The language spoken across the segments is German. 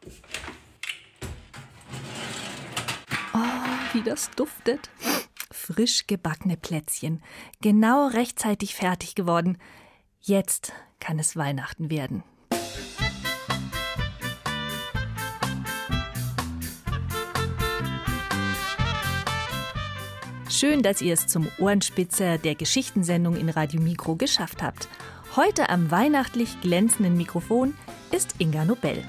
Oh, wie das duftet. Frisch gebackene Plätzchen. Genau rechtzeitig fertig geworden. Jetzt kann es Weihnachten werden. Schön, dass ihr es zum Ohrenspitzer der Geschichtensendung in Radio Mikro geschafft habt. Heute am weihnachtlich glänzenden Mikrofon ist Inga Nobel.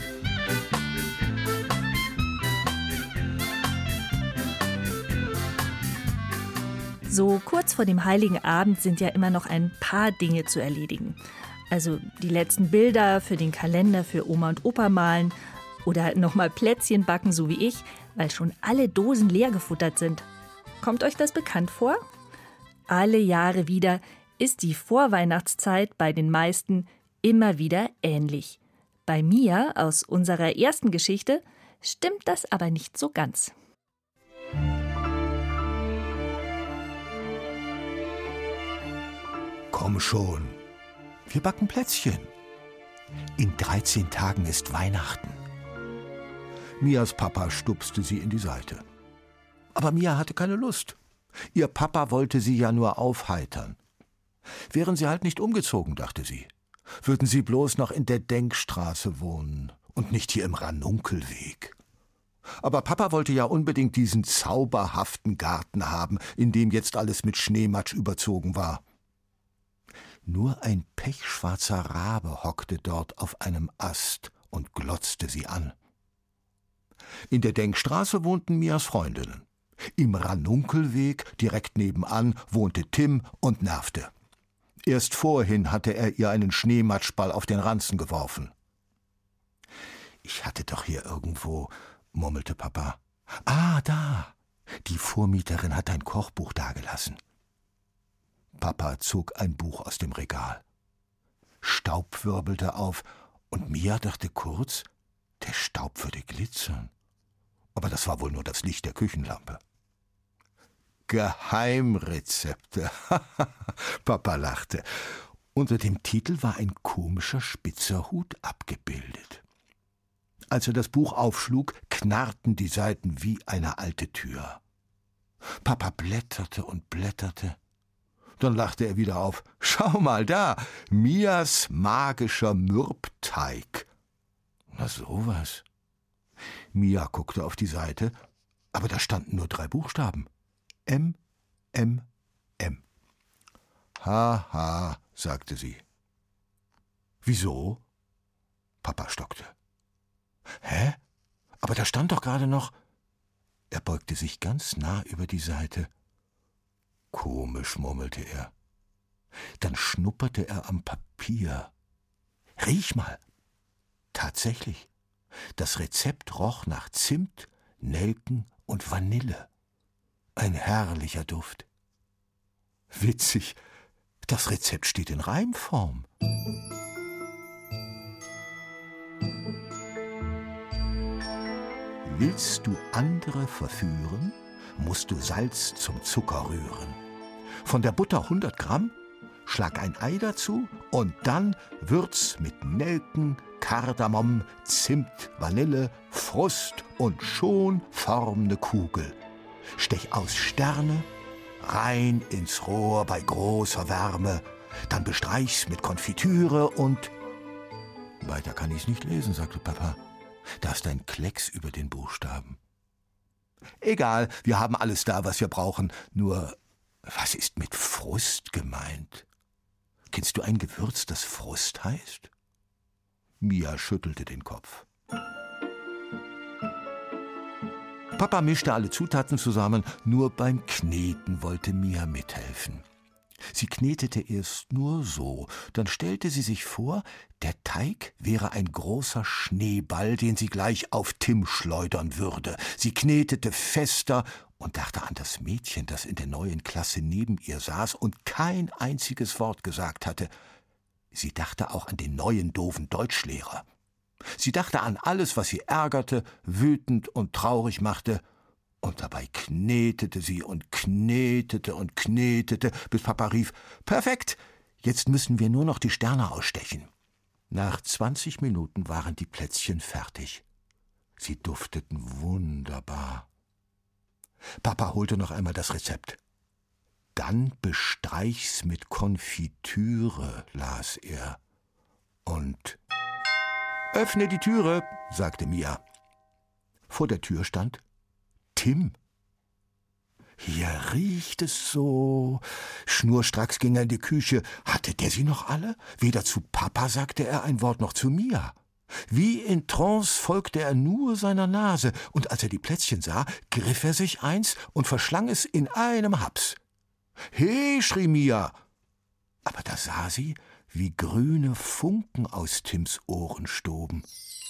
So kurz vor dem Heiligen Abend sind ja immer noch ein paar Dinge zu erledigen. Also die letzten Bilder für den Kalender für Oma und Opa malen oder nochmal Plätzchen backen, so wie ich, weil schon alle Dosen leer gefuttert sind. Kommt euch das bekannt vor? Alle Jahre wieder ist die Vorweihnachtszeit bei den meisten immer wieder ähnlich. Bei Mia aus unserer ersten Geschichte stimmt das aber nicht so ganz. Komm schon, wir backen Plätzchen. In 13 Tagen ist Weihnachten. Mias Papa stupste sie in die Seite. Aber Mia hatte keine Lust. Ihr Papa wollte sie ja nur aufheitern. Wären sie halt nicht umgezogen, dachte sie, würden sie bloß noch in der Denkstraße wohnen und nicht hier im Ranunkelweg. Aber Papa wollte ja unbedingt diesen zauberhaften Garten haben, in dem jetzt alles mit Schneematsch überzogen war. Nur ein pechschwarzer Rabe hockte dort auf einem Ast und glotzte sie an. In der Denkstraße wohnten Mias Freundinnen. Im Ranunkelweg, direkt nebenan, wohnte Tim und nervte. Erst vorhin hatte er ihr einen Schneematschball auf den Ranzen geworfen. »Ich hatte doch hier irgendwo«, murmelte Papa. »Ah, da! Die Vormieterin hat ein Kochbuch dagelassen.« Papa zog ein Buch aus dem Regal. Staub wirbelte auf, und Mia dachte kurz, der Staub würde glitzern. Aber das war wohl nur das Licht der Küchenlampe. Geheimrezepte, Papa lachte. Unter dem Titel war ein komischer spitzer Hut abgebildet. Als er das Buch aufschlug, knarrten die Seiten wie eine alte Tür. Papa blätterte und blätterte. Dann lachte er wieder auf. »Schau mal da, Mias magischer Mürbteig.« »Na sowas.« Mia guckte auf die Seite, aber da standen nur 3 Buchstaben. M, M, M. »Ha, ha«, sagte sie. »Wieso?« Papa stockte. »Hä? Aber da stand doch gerade noch...« Er beugte sich ganz nah über die Seite. »Komisch«, murmelte er. Dann schnupperte er am Papier. »Riech mal!« Tatsächlich. Das Rezept roch nach Zimt, Nelken und Vanille. Ein herrlicher Duft. Witzig, das Rezept steht in Reimform. Willst du andere verführen, musst du Salz zum Zucker rühren. Von der Butter 100 Gramm, schlag ein Ei dazu und dann würz mit Nelken, Kardamom, Zimt, Vanille, Frust und schon form ne Kugel. Stech aus Sterne, rein ins Rohr bei großer Wärme, dann bestreich's mit Konfitüre und... Weiter kann ich's nicht lesen, sagte Papa. Da ist ein Klecks über den Buchstaben. Egal, wir haben alles da, was wir brauchen. Nur, was ist mit Frust gemeint? Kennst du ein Gewürz, das Frust heißt? Mia schüttelte den Kopf. Papa mischte alle Zutaten zusammen, nur beim Kneten wollte Mia mithelfen. Sie knetete erst nur so, dann stellte sie sich vor, der Teig wäre ein großer Schneeball, den sie gleich auf Tim schleudern würde. Sie knetete fester und dachte an das Mädchen, das in der neuen Klasse neben ihr saß und kein einziges Wort gesagt hatte. Sie dachte auch an den neuen doofen Deutschlehrer. Sie dachte an alles, was sie ärgerte, wütend und traurig machte, und dabei knetete sie und knetete und knetete, bis Papa rief, »Perfekt, jetzt müssen wir nur noch die Sterne ausstechen.« Nach 20 Minuten waren die Plätzchen fertig. Sie dufteten wunderbar. Papa holte noch einmal das Rezept. Dann bestreich's mit Konfitüre, las er. Und »Öffne die Türe«, sagte Mia. Vor der Tür stand Tim. »Hier riecht es so.« Schnurstracks ging er in die Küche. Hatte der sie noch alle? Weder zu Papa sagte er ein Wort noch zu Mia. Wie in Trance folgte er nur seiner Nase, und als er die Plätzchen sah, griff er sich eins und verschlang es in einem Haps. »He«, schrie Mia. Aber da sah sie, wie grüne Funken aus Tims Ohren stoben.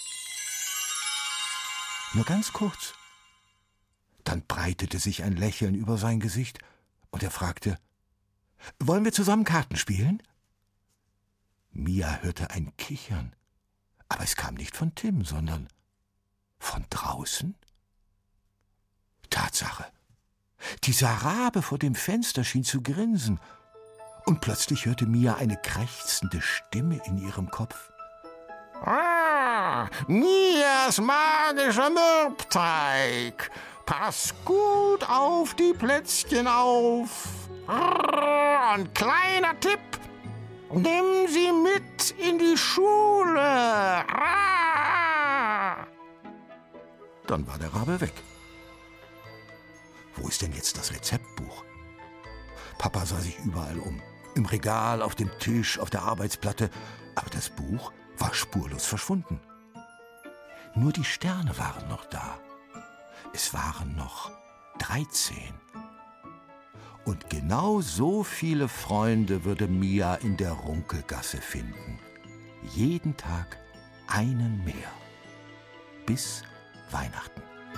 Nur ganz kurz. Dann breitete sich ein Lächeln über sein Gesicht, und er fragte, »Wollen wir zusammen Karten spielen?« Mia hörte ein Kichern, aber es kam nicht von Tim, sondern von draußen. Tatsache, dieser Rabe vor dem Fenster schien zu grinsen, und plötzlich hörte Mia eine krächzende Stimme in ihrem Kopf. Mias magischer Mürbteig. Pass gut auf die Plätzchen auf. Und kleiner Tipp, nimm sie mit in die Schule. Dann war der Rabe weg. Wo ist denn jetzt das Rezeptbuch? Papa sah sich überall um. Im Regal, auf dem Tisch, auf der Arbeitsplatte. Aber das Buch war spurlos verschwunden. Nur die Sterne waren noch da. Es waren noch 13. Und genau so viele Freunde würde Mia in der Runkelgasse finden. Jeden Tag einen mehr. Bis Weihnachten.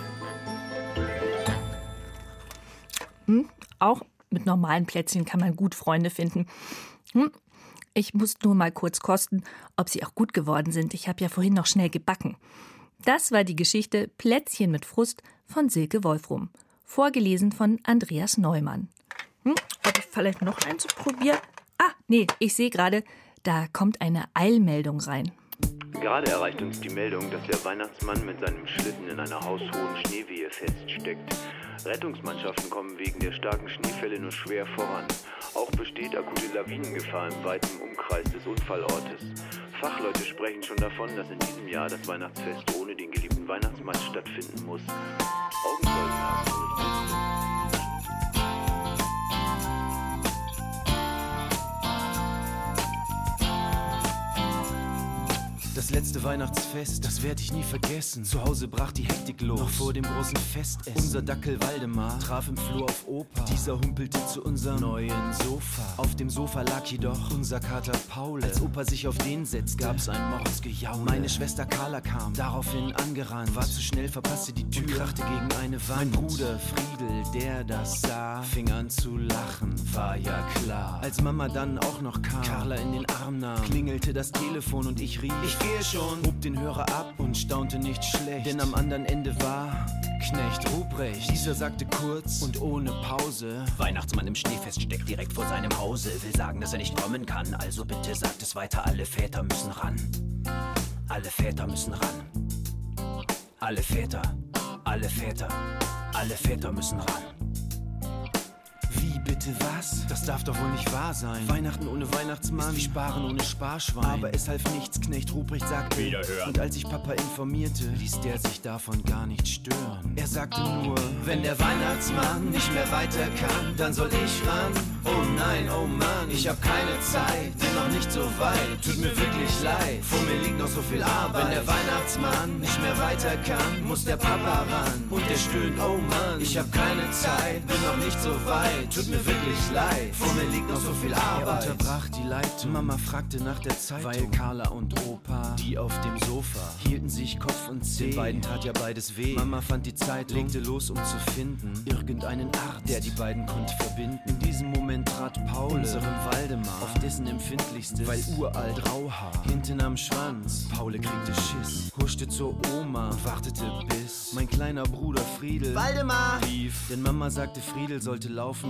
Auch mit normalen Plätzchen kann man gut Freunde finden. Ich muss nur mal kurz kosten, ob sie auch gut geworden sind. Ich habe ja vorhin noch schnell gebacken. Das war die Geschichte Plätzchen mit Frust von Silke Wolfrum. Vorgelesen von Andreas Neumann. Ob ich vielleicht noch eins probiere? Nee, ich sehe gerade, da kommt eine Eilmeldung rein. Gerade erreicht uns die Meldung, dass der Weihnachtsmann mit seinem Schlitten in einer haushohen Schneewehe feststeckt. Rettungsmannschaften kommen wegen der starken Schneefälle nur schwer voran. Auch besteht akute Lawinengefahr im weiten Umkreis des Unfallortes. Fachleute sprechen schon davon, dass in diesem Jahr das Weihnachtsfest ohne den geliebten Weihnachtsmann stattfinden muss. Augenzeugen haben berichtet. Das letzte Weihnachtsfest, das werd ich nie vergessen. Zu Hause brach die Hektik los, noch vor dem großen Festessen. Unser Dackel Waldemar traf im Flur auf Opa. Dieser humpelte zu unserem neuen Sofa. Auf dem Sofa lag jedoch unser Kater Paul. Als Opa sich auf den setzte, gab's ein Mordsgejaule. Meine Schwester Carla kam daraufhin angerannt, war zu schnell, verpasste die Tür und krachte gegen eine Wand. Mein Bruder Friedel, der das sah, fing an zu lachen, war ja klar. Als Mama dann auch noch kam, Carla in den Arm nahm, klingelte das Telefon und ich rief, ich gehe schon, hob den Hörer ab und staunte nicht schlecht, denn am anderen Ende war Knecht Ruprecht. Dieser sagte kurz und ohne Pause: Weihnachtsmann im Schneefest steckt direkt vor seinem Hause, will sagen, dass er nicht kommen kann, also bitte sagt es weiter, alle Väter müssen ran. Alle Väter müssen ran. Alle Väter, alle Väter, alle Väter müssen ran. Wie bitte was? Das darf doch wohl nicht wahr sein. Weihnachten ohne Weihnachtsmann ist wie Sparen ohne Sparschwein. Aber es half nichts, Knecht Ruprecht sagte wiederhören. Und als ich Papa informierte, ließ der sich davon gar nicht stören. Er sagte nur, wenn der Weihnachtsmann nicht mehr weiter kann, dann soll ich ran. Oh nein, oh Mann, ich hab keine Zeit, bin noch nicht so weit, tut mir wirklich leid, vor mir liegt noch so viel Arbeit. Wenn der Weihnachtsmann nicht mehr weiter kann, muss der Papa ran. Und der stöhnt, oh Mann, ich hab keine Zeit, bin noch nicht so weit, tut mir wirklich leid, vor mir liegt noch so viel Arbeit. Er unterbrach die Leitung, Mama fragte nach der Zeitung, weil Carla und Opa, die auf dem Sofa, hielten sich Kopf und Zeh. Den beiden tat ja beides weh. Mama fand die Zeitung, legte los, um zu finden irgendeinen Arzt, der die beiden konnte verbinden. In diesem Moment trat Paul, unserem Waldemar, auf dessen empfindlichstes, weil uralt Rauhaar, hinten am Schwanz. Paule kriegte Schiss, huschte zur Oma und wartete bis mein kleiner Bruder Friedel Waldemar rief. Denn Mama sagte, Friedel sollte laufen, Waldemar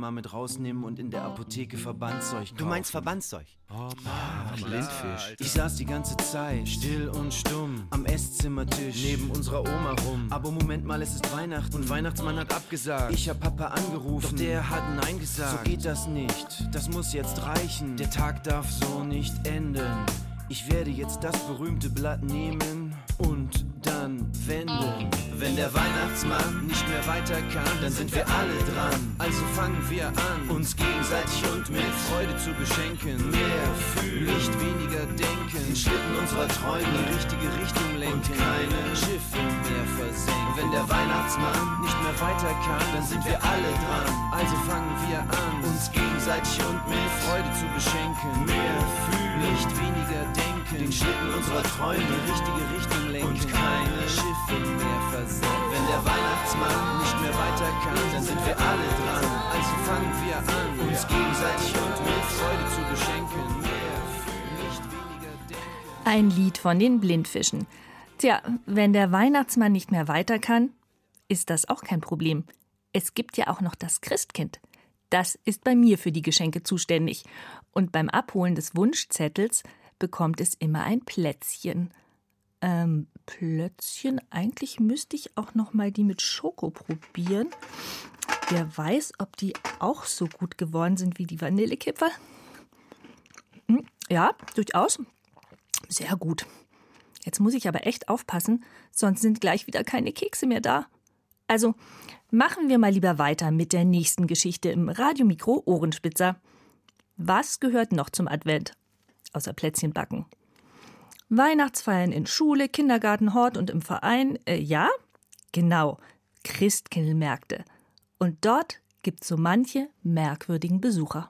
mal mit rausnehmen und in der Apotheke Verbandszeug kaufen. Du meinst Verbandszeug? Oh Mann, Blindfisch. Ich saß die ganze Zeit still und stumm am Esszimmertisch neben unserer Oma rum. Aber Moment mal, es ist Weihnachten und Weihnachtsmann hat abgesagt. Ich hab Papa angerufen, doch der hat Nein gesagt. So geht das nicht, das muss jetzt reichen. Der Tag darf so nicht enden. Ich werde jetzt das berühmte Blatt nehmen und dann wenden. Wenn der Weihnachtsmann nicht mehr weiter kann, dann sind wir alle dran. Also fangen wir an, uns gegenseitig und mit Freude zu beschenken. Mehr fühlen, nicht weniger denken. Den Schlitten unserer Träume in die richtige Richtung lenken. Und keine Schiffe mehr versenken. Wenn der Weihnachtsmann nicht mehr weiter kann, dann sind wir alle dran. Also fangen wir an, uns gegenseitig und mit Freude zu beschenken. Mehr fühlen, nicht weniger denken. Den Schlitten unserer Träume in die richtige Richtung lenken. Und keine Schiffe mehr versenken. Wenn der Weihnachtsmann nicht mehr weiter kann, dann sind wir alle dran. Also fangen wir an, uns gegenseitig und mit Freude zu beschenken. Mehr fühlen, nicht weniger denken. Ein Lied von den Blindfischen. Tja, wenn der Weihnachtsmann nicht mehr weiter kann, ist das auch kein Problem. Es gibt ja auch noch das Christkind. Das ist bei mir für die Geschenke zuständig. Und beim Abholen des Wunschzettels bekommt es immer ein Plätzchen. Plätzchen? Eigentlich müsste ich auch noch mal die mit Schoko probieren. Wer weiß, ob die auch so gut geworden sind wie die Vanillekipferl? Ja, durchaus. Sehr gut. Jetzt muss ich aber echt aufpassen, sonst sind gleich wieder keine Kekse mehr da. Also machen wir mal lieber weiter mit der nächsten Geschichte im Radiomikro Ohrenspitzer. Was gehört noch zum Advent? Außer Plätzchenbacken. Weihnachtsfeiern in Schule, Kindergarten, Hort und im Verein. Ja, genau, Christkindlmärkte. Und dort gibt's so manche merkwürdigen Besucher.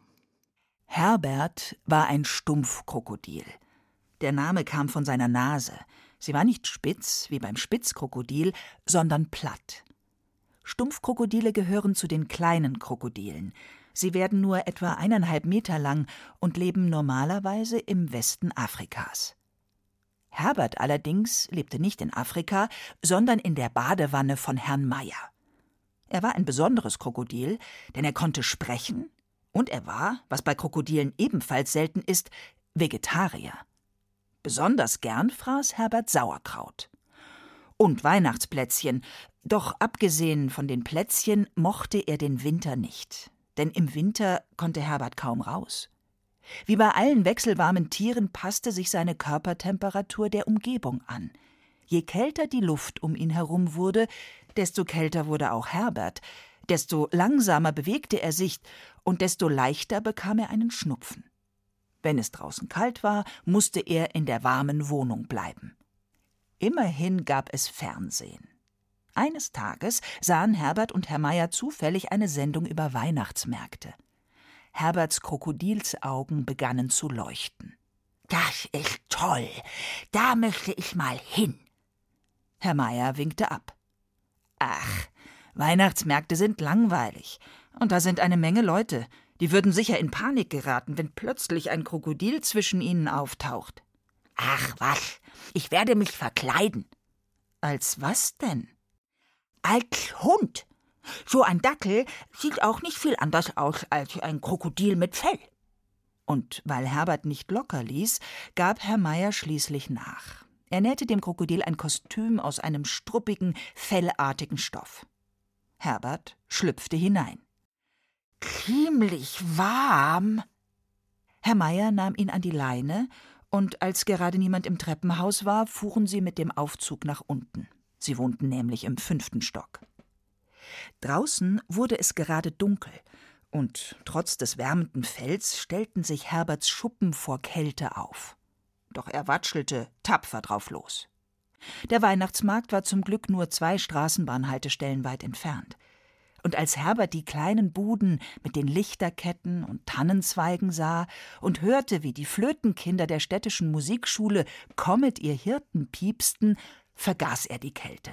Herbert war ein Stumpfkrokodil. Der Name kam von seiner Nase. Sie war nicht spitz, wie beim Spitzkrokodil, sondern platt. Stumpfkrokodile gehören zu den kleinen Krokodilen. Sie werden nur etwa 1,5 Meter lang und leben normalerweise im Westen Afrikas. Herbert allerdings lebte nicht in Afrika, sondern in der Badewanne von Herrn Meier. Er war ein besonderes Krokodil, denn er konnte sprechen und er war, was bei Krokodilen ebenfalls selten ist, Vegetarier. Besonders gern fraß Herbert Sauerkraut. Und Weihnachtsplätzchen, doch abgesehen von den Plätzchen mochte er den Winter nicht. Denn im Winter konnte Herbert kaum raus. Wie bei allen wechselwarmen Tieren passte sich seine Körpertemperatur der Umgebung an. Je kälter die Luft um ihn herum wurde, desto kälter wurde auch Herbert, desto langsamer bewegte er sich und desto leichter bekam er einen Schnupfen. Wenn es draußen kalt war, musste er in der warmen Wohnung bleiben. Immerhin gab es Fernsehen. Eines Tages sahen Herbert und Herr Meier zufällig eine Sendung über Weihnachtsmärkte. Herberts Krokodilsaugen begannen zu leuchten. »Das ist toll, da möchte ich mal hin.« Herr Meier winkte ab. »Ach, Weihnachtsmärkte sind langweilig. Und da sind eine Menge Leute. Die würden sicher in Panik geraten, wenn plötzlich ein Krokodil zwischen ihnen auftaucht.« »Ach was, ich werde mich verkleiden.« »Als was denn?« »Als Hund. So ein Dackel sieht auch nicht viel anders aus als ein Krokodil mit Fell.« Und weil Herbert nicht locker ließ, gab Herr Meier schließlich nach. Er nähte dem Krokodil ein Kostüm aus einem struppigen, fellartigen Stoff. Herbert schlüpfte hinein. »Ziemlich warm.« Herr Meier nahm ihn an die Leine, und als gerade niemand im Treppenhaus war, fuhren sie mit dem Aufzug nach unten. Sie wohnten nämlich im 5. Stock. Draußen wurde es gerade dunkel, und trotz des wärmenden Fells stellten sich Herberts Schuppen vor Kälte auf. Doch er watschelte tapfer drauf los. Der Weihnachtsmarkt war zum Glück nur 2 Straßenbahnhaltestellen weit entfernt. Und als Herbert die kleinen Buden mit den Lichterketten und Tannenzweigen sah und hörte, wie die Flötenkinder der städtischen Musikschule Kommet ihr Hirten piepsten, vergaß er die Kälte.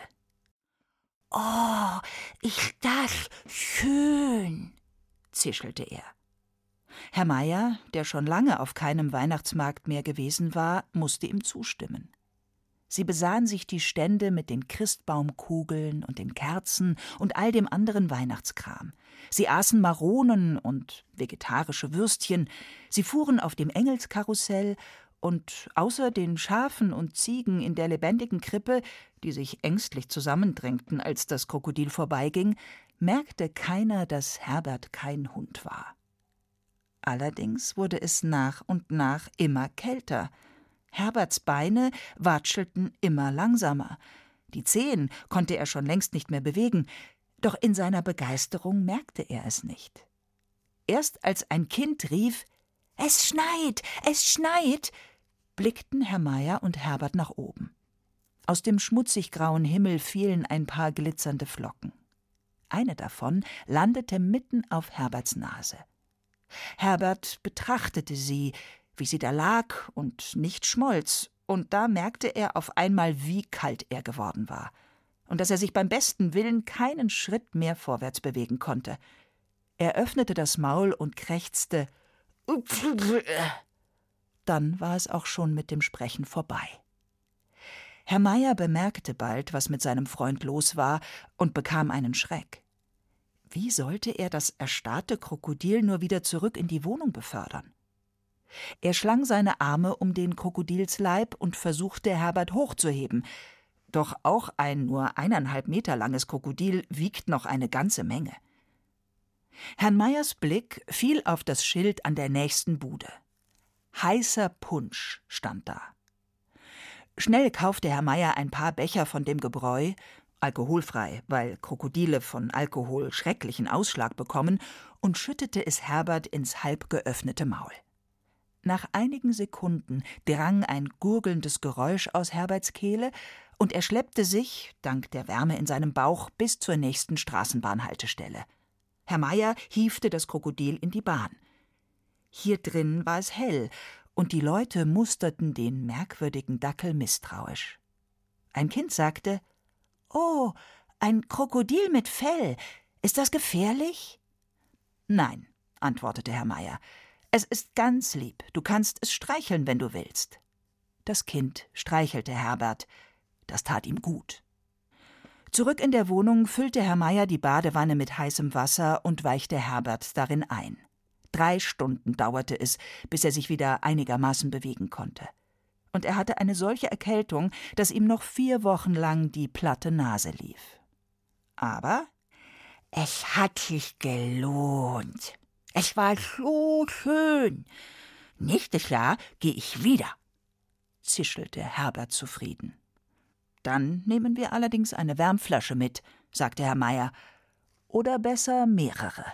»Oh, ist das schön«, zischelte er. Herr Meier, der schon lange auf keinem Weihnachtsmarkt mehr gewesen war, musste ihm zustimmen. Sie besahen sich die Stände mit den Christbaumkugeln und den Kerzen und all dem anderen Weihnachtskram. Sie aßen Maronen und vegetarische Würstchen, sie fuhren auf dem Engelskarussell und außer den Schafen und Ziegen in der lebendigen Krippe, die sich ängstlich zusammendrängten, als das Krokodil vorbeiging, merkte keiner, dass Herbert kein Hund war. Allerdings wurde es nach und nach immer kälter. Herberts Beine watschelten immer langsamer. Die Zehen konnte er schon längst nicht mehr bewegen, doch in seiner Begeisterung merkte er es nicht. Erst als ein Kind rief, »Es schneit, es schneit!«, blickten Herr Meier und Herbert nach oben. Aus dem schmutzig-grauen Himmel fielen ein paar glitzernde Flocken. Eine davon landete mitten auf Herberts Nase. Herbert betrachtete sie, wie sie da lag und nicht schmolz, und da merkte er auf einmal, wie kalt er geworden war und dass er sich beim besten Willen keinen Schritt mehr vorwärts bewegen konnte. Er öffnete das Maul und krächzte. Dann war es auch schon mit dem Sprechen vorbei. Herr Meier bemerkte bald, was mit seinem Freund los war, und bekam einen Schreck. Wie sollte er das erstarrte Krokodil nur wieder zurück in die Wohnung befördern? Er schlang seine Arme um den Krokodilsleib und versuchte, Herbert hochzuheben. Doch auch ein nur 1,5 Meter langes Krokodil wiegt noch eine ganze Menge. Herrn Meiers Blick fiel auf das Schild an der nächsten Bude. »Heißer Punsch« stand da. Schnell kaufte Herr Meier ein paar Becher von dem Gebräu, alkoholfrei, weil Krokodile von Alkohol schrecklichen Ausschlag bekommen, und schüttete es Herbert ins halb geöffnete Maul. Nach einigen Sekunden drang ein gurgelndes Geräusch aus Herberts Kehle, und er schleppte sich, dank der Wärme in seinem Bauch, bis zur nächsten Straßenbahnhaltestelle. Herr Meier hiefte das Krokodil in die Bahn. Hier drin war es hell, und die Leute musterten den merkwürdigen Dackel misstrauisch. Ein Kind sagte, »Oh, ein Krokodil mit Fell. Ist das gefährlich?« »Nein«, antwortete Herr Meier. »Es ist ganz lieb. Du kannst es streicheln, wenn du willst.« Das Kind streichelte Herbert. Das tat ihm gut. Zurück in der Wohnung füllte Herr Meier die Badewanne mit heißem Wasser und weichte Herbert darin ein. 3 Stunden dauerte es, bis er sich wieder einigermaßen bewegen konnte. Und er hatte eine solche Erkältung, dass ihm noch 4 Wochen lang die platte Nase lief. Aber es hat sich gelohnt. Es war so schön. Nächstes Jahr gehe ich wieder, zischelte Herbert zufrieden. Dann nehmen wir allerdings eine Wärmflasche mit, sagte Herr Meier. Oder besser mehrere.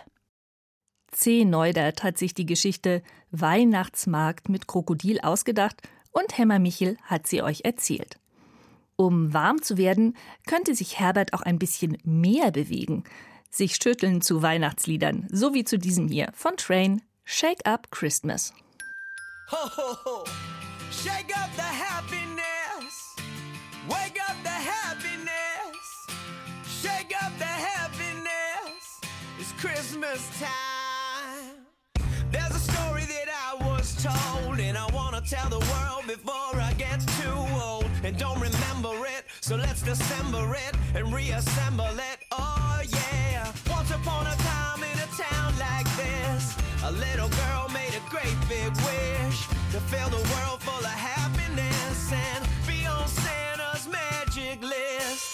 C. Neudert hat sich die Geschichte Weihnachtsmarkt mit Krokodil ausgedacht und Hemmer Michel hat sie euch erzählt. Um warm zu werden, könnte sich Herbert auch ein bisschen mehr bewegen. Sich schütteln zu Weihnachtsliedern, so wie zu diesem hier von Train, Shake Up Christmas. Ho, ho, ho. Shake up the happiness. Wake up the happiness. Shake up the happiness. It's Christmas time. There's a story that I was told, and I want to tell the world before I get too old. And don't remember it, so let's dissemble it and reassemble it. Oh yeah. Once upon a time in a town like this, a little girl made a great big wish to fill the world full of happiness and be on Santa's magic list.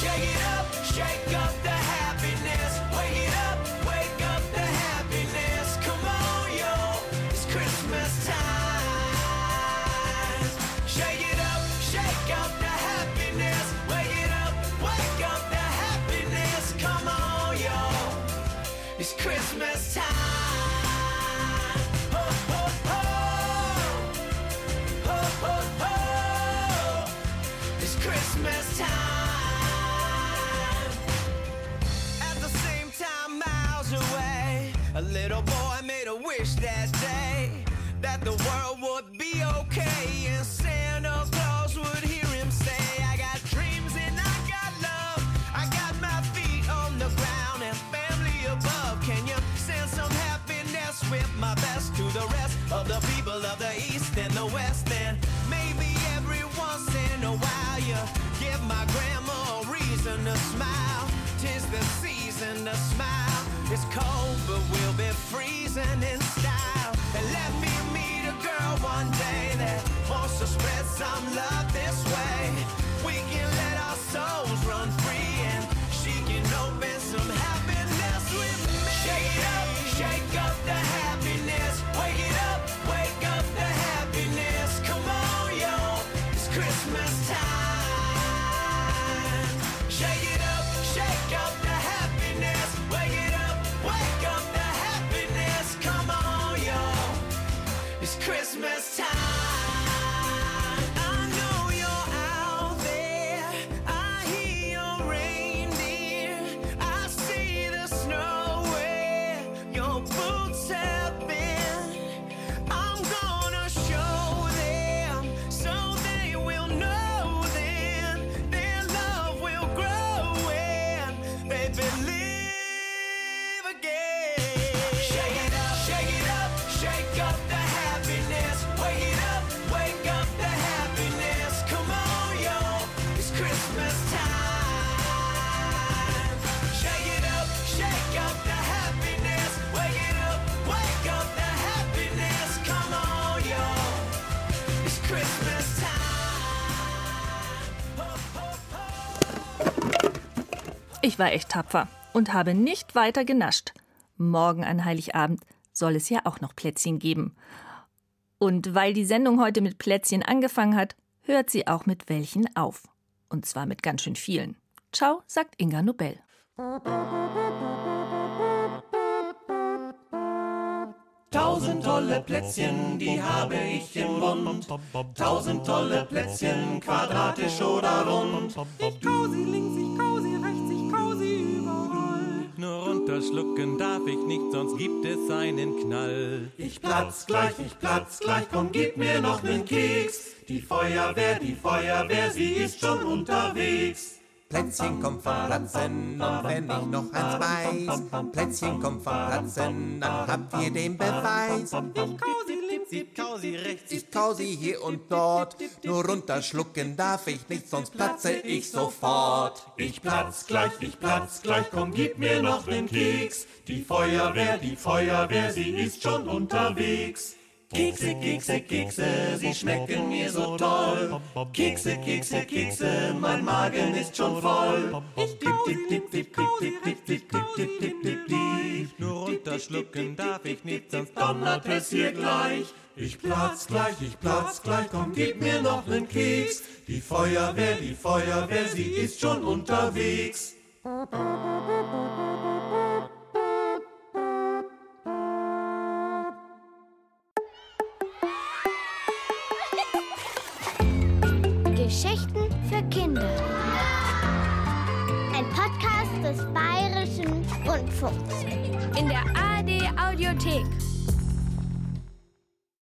Shake up the happiness. Wake up the happiness. Come on, yo, it's Christmas time. Shake up the happiness. Wake up the happiness. Come on, yo, it's Christmas time. Ho, ho, ho. Ho, ho, ho. It's Christmas time. At the same time, miles away, a little boy made a wish that day that the world would be okay and Santa Claus would hear him say, I got dreams and I got love, I got my feet on the ground and family above. Can you send some happiness with my best to the rest of the people of the East and the West? And maybe every once in a while dancing in style. And let me meet a girl one day that wants to spread some love this way. We can let our souls run free and she can open some happiness with me. Shake up the happiness. Wake up the happiness. Come on, yo, it's Christmas time. Shake up the happiness. Wake up the happiness. Come on, yo, it's Christmas time. I know you're out there. I hear your reindeer. I see the snow where your boots have been. I'm gonna show them so they will know then their love will grow and they believe again. Shake up the happiness. Wake up the happiness. Come on, yo, it's Christmas time. Shake up the happiness. Wake up the happiness. Come on, yo, it's Christmas time. Ich war echt tapfer und habe nicht weiter genascht. Morgen an Heiligabend soll es ja auch noch Plätzchen geben. Und weil die Sendung heute mit Plätzchen angefangen hat, hört sie auch mit welchen auf. Und zwar mit ganz schön vielen. Ciao, sagt Inga Nobel. 1000 tolle Plätzchen, die habe ich im Mund. 1000 tolle Plätzchen, quadratisch oder rund. Ich kau sie links, ich kau sie rechts, ich kau sie überall. Nur runterschlucken darf ich nicht, sonst gibt es einen Knall. Ich platz gleich, komm, gib mir noch nen Keks. Die Feuerwehr, sie ist schon unterwegs. Plätzchen kommt vom Platzen, und wenn ich noch eins weiß, Plätzchen kommt vom Platzen, dann habt ihr den Beweis. Ich kau sie links, Ich kau sie rechts, Ich kau sie hier und dort, nur runterschlucken darf ich nicht, sonst platze ich sofort. Ich platz gleich, komm, gib mir noch nen Keks. Die Feuerwehr, sie ist schon unterwegs. Kekse, sie schmecken mir so toll. Kekse, mein Magen ist schon voll. ich kau sie links, ich kau sie rechts, ich kau sie nur runterschlucken darf ich nicht, sonst Donnert es hier gleich. Ich platz gleich, komm, gib mir noch nen Keks. Die Feuerwehr, sie ist schon unterwegs. Geschichten für Kinder. Ein Podcast des Bayerischen Rundfunks. In der ARD Audiothek.